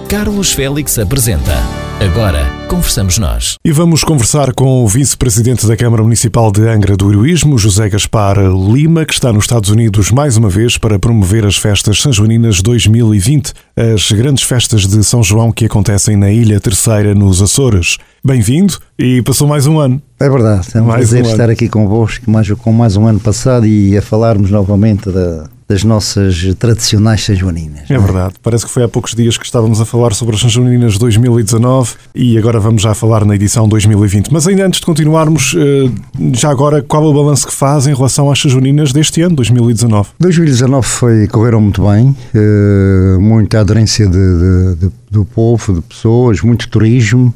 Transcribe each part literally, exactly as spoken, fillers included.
Carlos Félix apresenta Agora Conversamos Nós. E vamos conversar com o vice-presidente da Câmara Municipal de Angra do Heroísmo, José Gaspar Lima, que está nos Estados Unidos mais uma vez para promover as festas Sanjoaninas dois mil e vinte, as grandes festas de São João que acontecem na Ilha Terceira, nos Açores. Bem-vindo e passou mais um ano. É verdade, é um mais prazer um estar ano. aqui convosco mais, com mais um ano passado e a falarmos novamente da, das nossas tradicionais Sanjoaninas. É verdade, parece que foi há poucos dias que estávamos a falar sobre as Sanjoaninas dois mil e dezanove e agora vamos já falar na edição dois mil e vinte. Mas ainda antes de continuarmos, já agora, qual é o balanço que faz em relação às Sanjoaninas deste ano, dois mil e dezanove? dois mil e dezanove foi, correram muito bem, uh, muita aderência de, de, de, do povo, de pessoas, muito turismo.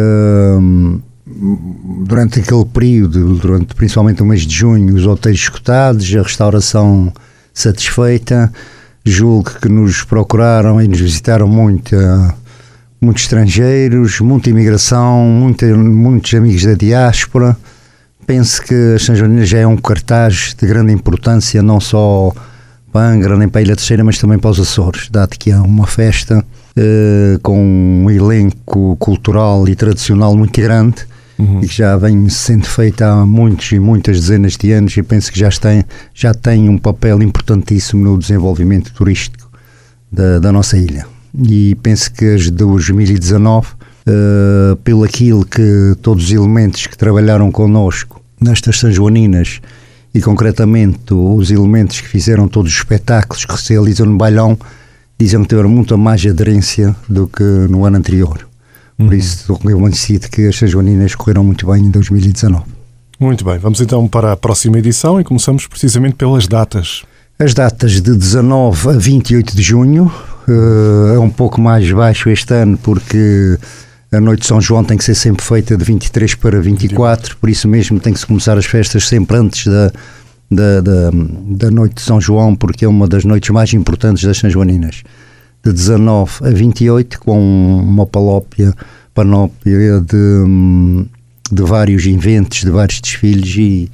Uh, durante aquele período, durante principalmente o mês de junho, os hotéis esgotados, a restauração satisfeita. Julgo que nos procuraram e nos visitaram muito, uh, muitos estrangeiros, muita imigração, muita, muitos amigos da diáspora. Penso que a Sanjoaninas já é um cartaz de grande importância, não só para Angra nem para a Ilha Terceira, mas também para os Açores, dado que é uma festa uh, com um elenco cultural e tradicional muito grande. Uhum. E que já vem sendo feita há muitos e muitas dezenas de anos e penso que já tem, já tem um papel importantíssimo no desenvolvimento turístico da, da nossa ilha. E penso que as de dois mil e dezanove, uh, pelo aquilo que todos os elementos que trabalharam connosco nestas Sanjoaninas e concretamente os elementos que fizeram todos os espetáculos que se realizam no bailão, dizem que tiveram muita mais aderência do que no ano anterior. Por isso, estou convencido que as Sanjoaninas correram muito bem em dois mil e dezanove. Muito bem, vamos então para a próxima edição e começamos precisamente pelas datas. As datas de dezanove a vinte e oito de junho, uh, é um pouco mais baixo este ano porque a noite de São João tem que ser sempre feita de vinte e três para vinte e quatro, por isso mesmo tem que se começar as festas sempre antes da, da, da, da noite de São João, porque é uma das noites mais importantes das Sanjoaninas. De dezanove a vinte e oito, com uma palópia, panóplia de, de vários eventos, de vários desfiles e,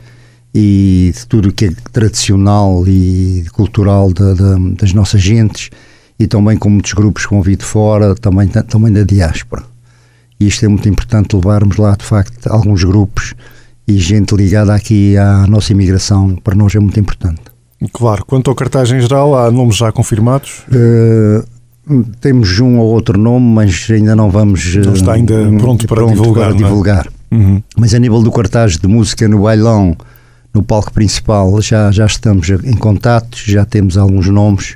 e de tudo o que é tradicional e cultural da, da, das nossas gentes, e também com muitos grupos que vão vir de fora, também, também da diáspora. E isto é muito importante, levarmos lá de facto alguns grupos e gente ligada aqui à nossa imigração, para nós é muito importante. Claro, quanto ao cartaz em geral, há nomes já confirmados? Uh, Temos um ou outro nome, mas ainda não vamos... Não está ainda pronto para pronto divulgar. Para divulgar. É? Uhum. Mas a nível do cartaz de música no bailão, no palco principal, já, já estamos em contato, já temos alguns nomes,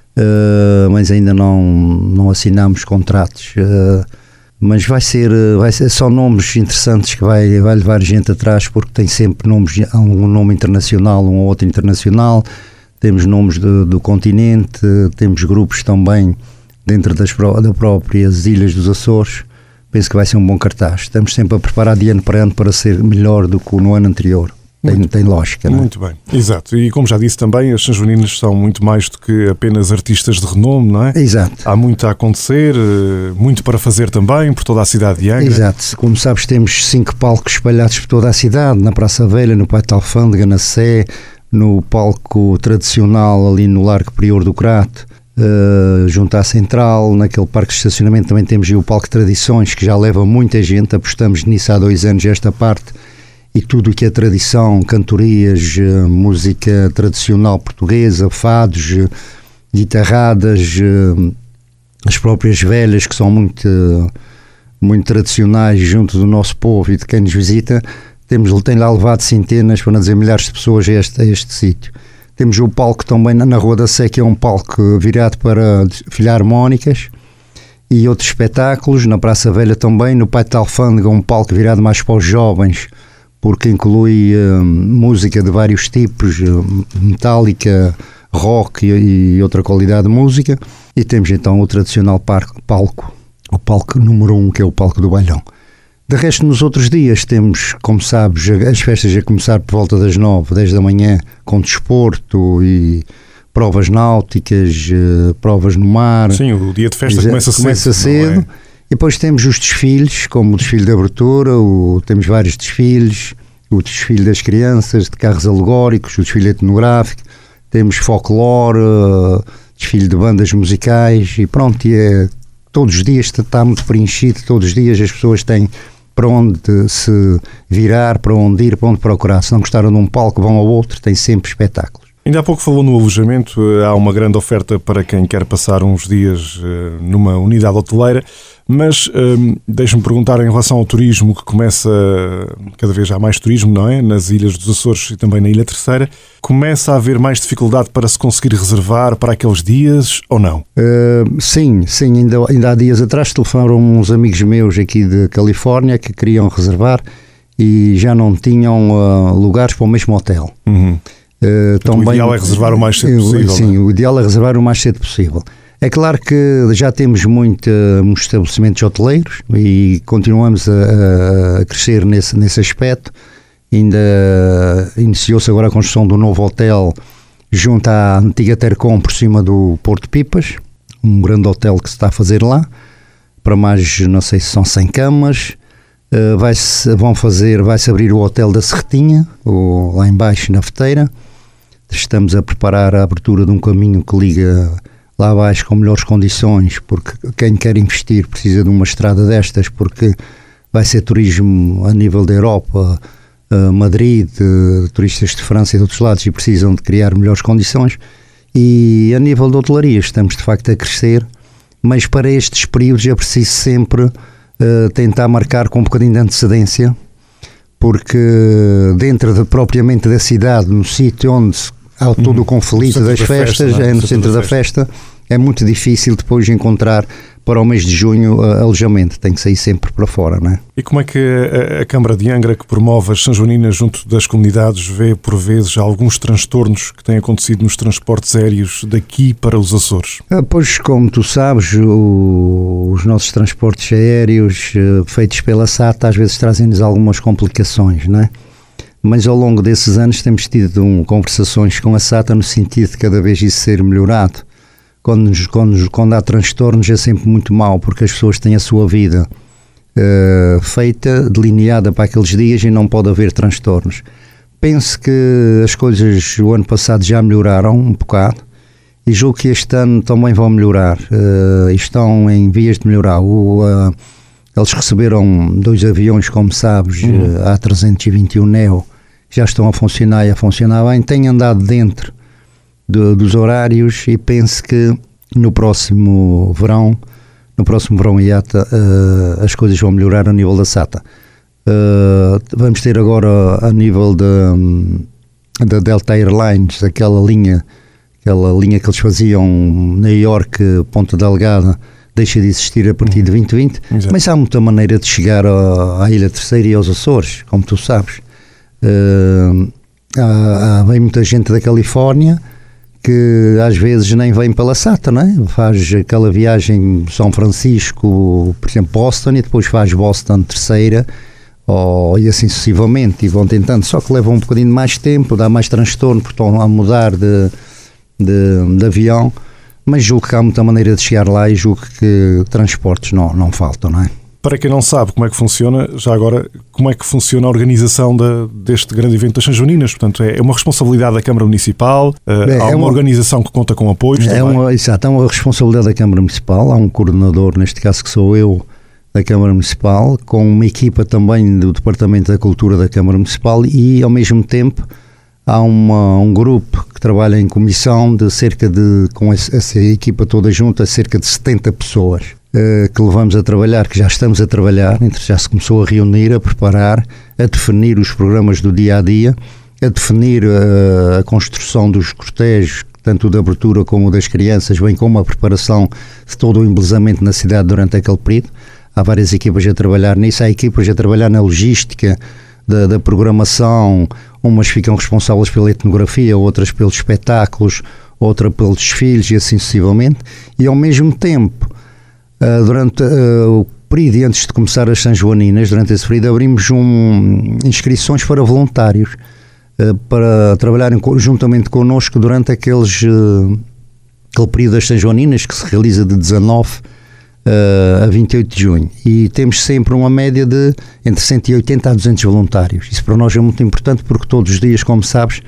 uh, mas ainda não, não assinamos contratos. Uh, mas vai ser, vai ser só nomes interessantes que vai, vai levar gente atrás, porque tem sempre nomes, um nome internacional, um ou outro internacional. Temos nomes do, do continente, temos grupos também dentro das, das próprias ilhas dos Açores. Penso que vai ser um bom cartaz. Estamos sempre a preparar de ano para ano para ser melhor do que no ano anterior. Tem, tem lógica, não é? Muito bem, exato. E como já disse também, as Sanjoaninas são muito mais do que apenas artistas de renome, não é? Exato. Há muito a acontecer, muito para fazer também por toda a cidade de Angra. Exato. Como sabes, temos cinco palcos espalhados por toda a cidade, na Praça Velha, no Pátio Alfândega, na Sé, no palco tradicional ali no Largo Prior do Crato, uh, junto à Central, naquele parque de estacionamento também temos o palco Tradições, que já leva muita gente, apostamos nisso há dois anos esta parte, e tudo o que é tradição, cantorias, uh, música tradicional portuguesa, fados, uh, guitarradas, uh, as próprias velhas que são muito, uh, muito tradicionais junto do nosso povo e de quem nos visita. Temos, tem lá levado centenas, para não dizer milhares de pessoas a este, a este sítio. Temos o palco também na, na Rua da Sé, que é um palco virado para filharmónicas e outros espetáculos. Na Praça Velha também, no Pátio de Alfândega, um palco virado mais para os jovens, porque inclui uh, música de vários tipos, uh, metálica, rock e, e outra qualidade de música. E temos então o tradicional parco, palco, o palco número um, que é o palco do bailão. De resto, nos outros dias temos, como sabes, as festas a começar por volta das nove, dez da manhã, com desporto e provas náuticas, uh, provas no mar. Sim, o dia de festa começa, começa cedo. cedo. É? E depois temos os desfiles, como o desfile de abertura, o, temos vários desfiles, o desfile das crianças, de carros alegóricos, o desfile etnográfico, temos folclore, uh, desfile de bandas musicais e pronto, e é todos os dias está muito preenchido, todos os dias as pessoas têm para onde se virar, para onde ir, para onde procurar. Se não gostaram de um palco, vão ao outro, tem sempre espetáculos. Ainda há pouco falou no alojamento, há uma grande oferta para quem quer passar uns dias numa unidade hoteleira, mas hum, deixe-me perguntar em relação ao turismo, que começa, cada vez há mais turismo, não é? Nas Ilhas dos Açores e também na Ilha Terceira, começa a haver mais dificuldade para se conseguir reservar para aqueles dias ou não? Uh, sim, sim, ainda, ainda há dias atrás telefonaram uns amigos meus aqui de Califórnia que queriam reservar e já não tinham uh, lugares para o mesmo hotel. Uhum. Uh, então, o ideal bem, é reservar o mais cedo possível. Sim, não é? O ideal é reservar o mais cedo possível. É claro que já temos muito, muitos estabelecimentos hoteleiros e continuamos a, a crescer nesse, nesse aspecto. Ainda iniciou-se agora a construção do novo hotel junto à antiga Tercom por cima do Porto Pipas, um grande hotel que se está a fazer lá, para mais, não sei se são cem camas. Uh, vai-se, vão fazer, vai-se abrir o hotel da Serretinha, ou lá embaixo na Feteira. Estamos a preparar a abertura de um caminho que liga lá abaixo com melhores condições, porque quem quer investir precisa de uma estrada destas, porque vai ser turismo a nível da Europa, uh, Madrid, uh, turistas de França e de outros lados, e precisam de criar melhores condições. E a nível de hotelaria estamos de facto a crescer, mas para estes períodos é preciso sempre uh, tentar marcar com um bocadinho de antecedência, porque dentro de, propriamente da cidade, no sítio onde há todo uhum. o conflito das da festas, festa, é? no, no centro da, da festa, festa, é muito difícil depois encontrar para o mês de junho uh, alojamento, tem que sair sempre para fora, não é? E como é que a, a Câmara de Angra, que promove as sanjoaninas junto das comunidades, vê por vezes alguns transtornos que têm acontecido nos transportes aéreos daqui para os Açores? Ah, pois, como tu sabes, o, os nossos transportes aéreos uh, feitos pela S A T às vezes trazem-nos algumas complicações, não é? Mas ao longo desses anos temos tido um, conversações com a S A T no sentido de cada vez isso ser melhorado. Quando, quando, quando há transtornos é sempre muito mau, porque as pessoas têm a sua vida uh, feita, delineada para aqueles dias e não pode haver transtornos. Penso que as coisas o ano passado já melhoraram um bocado e julgo que este ano também vão melhorar. Uh, estão em vias de melhorar. O, uh, eles receberam dois aviões, como sabes, uhum. uh, A trezentos e vinte e um Neo, que já estão a funcionar e a funcionar bem. Têm andado dentro De, dos horários e penso que no próximo verão, no próximo verão I A T A, uh, as coisas vão melhorar a nível da S A T A. Uh, vamos ter agora a nível da Delta Airlines, aquela linha, aquela linha que eles faziam New York, Ponta Delgada, deixa de existir a partir de vinte vinte, Exato. Mas há muita maneira de chegar a, à Ilha Terceira e aos Açores, como tu sabes. Uh, há, há, vem muita gente da Califórnia que às vezes nem vem pela S A T A, não é? Faz aquela viagem São Francisco, por exemplo, Boston, e depois faz Boston Terceira, ou, e assim sucessivamente, e vão tentando, só que levam um bocadinho mais tempo, dá mais transtorno, porque estão a mudar de, de, de avião, mas julgo que há muita maneira de chegar lá e julgo que transportes não, não faltam, não é? Para quem não sabe como é que funciona, já agora, como é que funciona a organização da, deste grande evento das Sanjoaninas? Portanto, é uma responsabilidade da Câmara Municipal, é, há uma, uma organização que conta com apoios é também? Uma, exato, é uma responsabilidade da Câmara Municipal, há um coordenador, neste caso que sou eu, da Câmara Municipal, com uma equipa também do Departamento da Cultura da Câmara Municipal e, ao mesmo tempo, há uma, um grupo que trabalha em comissão de cerca de, com essa equipa toda junta, cerca de setenta pessoas. Que levamos a trabalhar, que já estamos a trabalhar, já se começou a reunir, a preparar, a definir os programas do dia-a-dia, a definir a, a construção dos cortejos, tanto da abertura como das crianças, bem como a preparação de todo o embelezamento na cidade durante aquele período. Há várias equipas a trabalhar nisso, há equipas a trabalhar na logística da, da programação, umas ficam responsáveis pela etnografia, outras pelos espetáculos, outra pelos desfiles e assim sucessivamente, e ao mesmo tempo, Uh, durante uh, o período antes de começar as Sanjoaninas, durante esse período abrimos um, inscrições para voluntários uh, para trabalharem juntamente connosco durante aqueles, uh, aquele período das Sanjoaninas que se realiza de dezanove uh, a vinte e oito de junho, e temos sempre uma média de entre cento e oitenta a duzentos voluntários. Isso para nós é muito importante porque todos os dias, como sabes,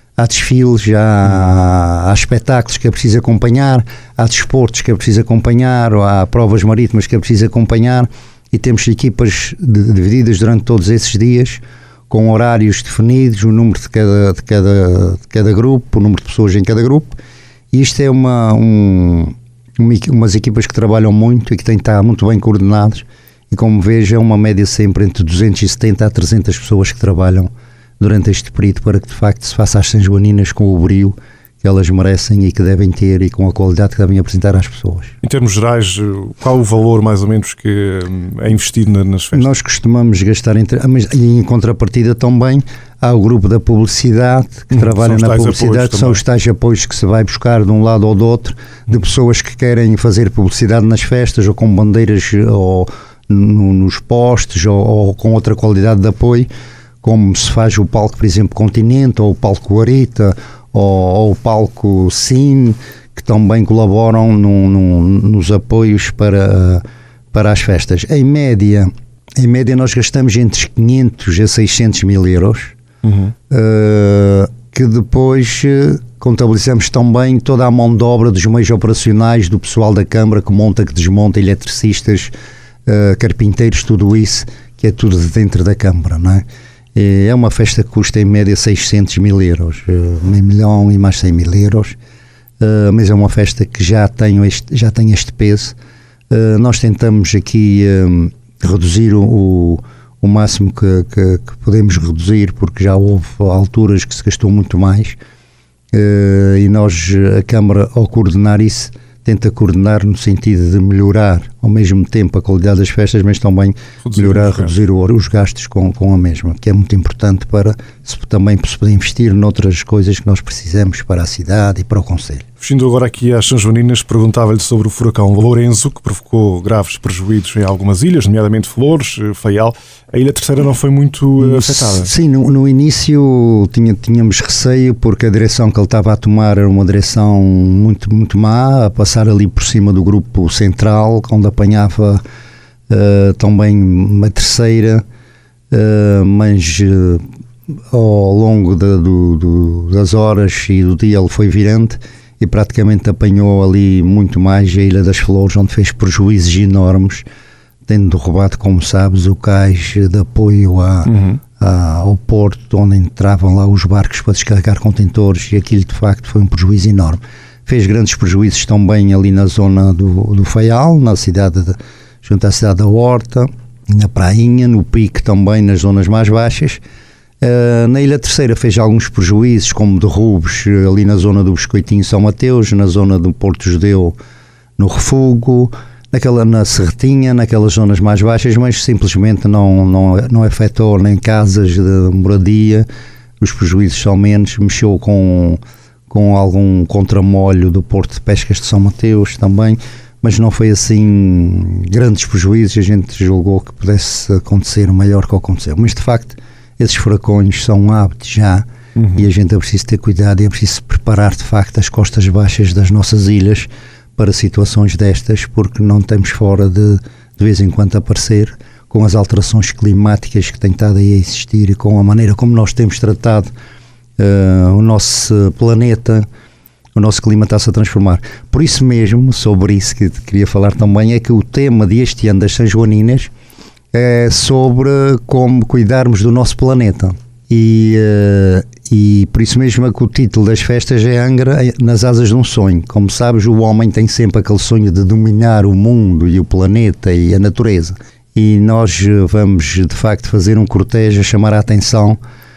há desfiles, já há, há espetáculos que é preciso acompanhar, há desportos que é preciso acompanhar, há provas marítimas que é preciso acompanhar, e temos equipas de, divididas durante todos esses dias, com horários definidos, o número de cada, de, cada, de cada grupo, o número de pessoas em cada grupo, e isto é uma, um, uma, umas equipas que trabalham muito e que têm que estar muito bem coordenadas, e como vejo é uma média sempre entre duzentas e setenta a trezentas pessoas que trabalham durante este período para que de facto se faça as São Joaninas com o brio que elas merecem e que devem ter e com a qualidade que devem apresentar às pessoas. Em termos gerais, qual o valor mais ou menos que é investido nas festas? Nós costumamos gastar, entre, mas em contrapartida também há o grupo da publicidade que hum, trabalha na publicidade, que são os tais apoios que se vai buscar de um lado ou do outro, de hum. pessoas que querem fazer publicidade nas festas ou com bandeiras ou no, nos postes ou, ou com outra qualidade de apoio, como se faz o palco, por exemplo, Continente ou o palco Guarita ou, ou o palco Cine, que também colaboram no, no, nos apoios para, para as festas. Em média, em média nós gastamos entre quinhentos a seiscentos mil euros, uhum. uh, que depois uh, contabilizamos também toda a mão de obra dos meios operacionais do pessoal da Câmara que monta, que desmonta, eletricistas, uh, carpinteiros, tudo isso, que é tudo dentro da Câmara, não é? É uma festa que custa em média seiscentos mil euros, meio milhão e mais cem mil euros, uh, mas é uma festa que já tem este, já tem este peso. Uh, nós tentamos aqui uh, reduzir o, o, o máximo que, que, que podemos reduzir, porque já houve alturas que se gastou muito mais, uh, e nós, a Câmara, ao coordenar isso, tenta coordenar no sentido de melhorar ao mesmo tempo a qualidade das festas, mas também reduzir melhorar, reduzir o, os gastos com, com a mesma, que é muito importante para se, também se poder investir noutras coisas que nós precisamos para a cidade e para o concelho. Fugindo agora aqui às São Joaninas, perguntava-lhe sobre o furacão Lourenço, que provocou graves prejuízos em algumas ilhas, nomeadamente Flores, Faial. A Ilha Terceira não foi muito afetada? Sim, no, no início tinha, tínhamos receio, porque a direção que ele estava a tomar era uma direção muito, muito má, a passar ali por cima do grupo central, onde apanhava uh, também uma terceira, uh, mas uh, ao longo de, do, do, das horas e do dia ele foi virante e praticamente apanhou ali muito mais a Ilha das Flores, onde fez prejuízos enormes, tendo derrubado, como sabes, o cais de apoio a, uhum. a, ao porto, onde entravam lá os barcos para descarregar contentores, e aquilo de facto foi um prejuízo enorme. Fez grandes prejuízos também ali na zona do, do Faial, na cidade de, junto à cidade da Horta, na Prainha, no Pique também, nas zonas mais baixas. Uh, na Ilha Terceira fez alguns prejuízos, como derrubos ali na zona do Biscoitinho São Mateus, na zona do Porto Judeu, no Refugo, naquela, na Serretinha, naquelas zonas mais baixas, mas simplesmente não, não, não afetou nem casas de moradia, os prejuízos são menos, mexeu com, com algum contramolho do Porto de Pescas de São Mateus também, mas não foi assim grandes prejuízos, a gente julgou que pudesse acontecer o maior que aconteceu, mas de facto esses furacões são hábitos já, uhum. e a gente é preciso ter cuidado e é preciso se preparar de facto as costas baixas das nossas ilhas para situações destas, porque não estamos fora de de vez em quando aparecer com as alterações climáticas que têm estado aí a existir e com a maneira como nós temos tratado uh, o nosso planeta. O nosso clima está-se a transformar. Por isso mesmo, sobre isso que queria falar também, é que o tema deste ano das São Joaninas é sobre como cuidarmos do nosso planeta. E, uh, e por isso mesmo é que o título das festas é Angra nas asas de um sonho. Como sabes, o homem tem sempre aquele sonho de dominar o mundo e o planeta e a natureza. E nós vamos, de facto, fazer um cortejo a chamar a atenção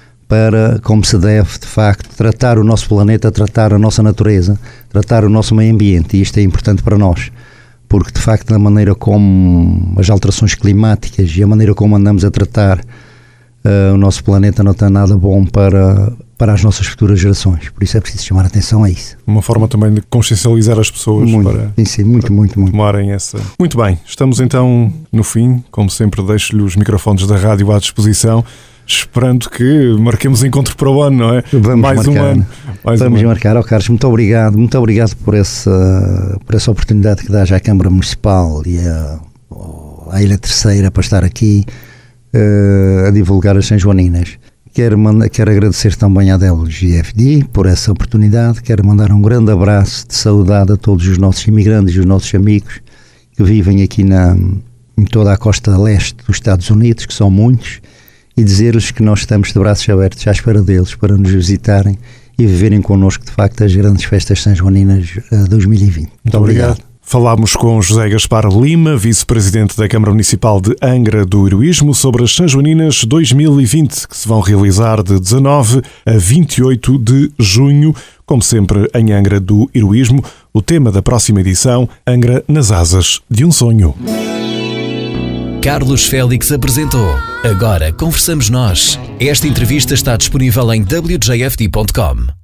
para como se deve, de facto, tratar o nosso planeta, tratar a nossa natureza, tratar o nosso meio ambiente. E isto é importante para nós, porque, de facto, na maneira como as alterações climáticas e a maneira como andamos a tratar uh, o nosso planeta não está nada bom para, para as nossas futuras gerações. Por isso é preciso chamar a atenção a isso. Uma forma também de consciencializar as pessoas muito, para, sim, sim, muito, para muito, muito. tomarem essa... Muito bem, estamos então no fim. Como sempre, deixo-lhe os microfones da rádio à disposição, esperando que marquemos encontro para o ano, não é? Vamos mais marcar, um ano. Mais Vamos um marcar. Oh, Carlos, muito obrigado. Muito obrigado por essa, por essa oportunidade que dás à Câmara Municipal e à, à Ilha Terceira para estar aqui uh, a divulgar as São Joaninas, Quero, mandar, quero agradecer também à D L G F D por essa oportunidade. Quero mandar um grande abraço de saudade a todos os nossos imigrantes e os nossos amigos que vivem aqui na, em toda a costa leste dos Estados Unidos, que são muitos, e dizer-lhes que nós estamos de braços abertos à espera deles para nos visitarem e viverem connosco, de facto, as grandes festas sanjoaninas de dois mil e vinte. Muito, Muito obrigado. obrigado. Falámos com José Gaspar Lima, vice-presidente da Câmara Municipal de Angra do Heroísmo, sobre as Sanjoaninas dois mil e vinte, que se vão realizar de dezanove a vinte e oito de junho, como sempre em Angra do Heroísmo. O tema da próxima edição, Angra nas asas de um sonho. Carlos Félix apresentou Agora Conversamos Nós. Esta entrevista está disponível em w j f d ponto com.